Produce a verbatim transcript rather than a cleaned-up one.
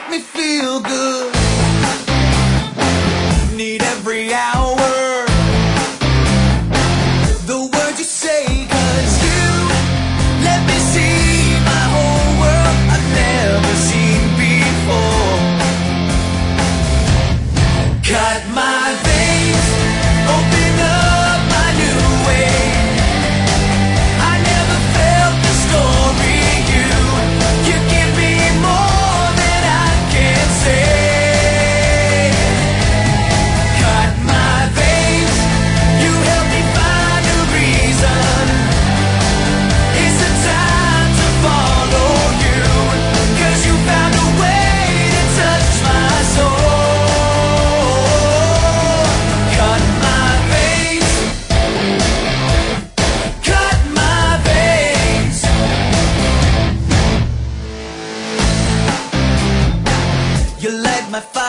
make me feel good. Need every hour the words you say, 'cause you let me see my whole world I've never seen before. Cut my veins, open up my new way. I never felt the story you You give me more than I can say. Cut my veins, you help me find a reason. It's the time to follow you, 'cause you found a way to touch my soul. Cut my veins, cut my veins. You light my fire.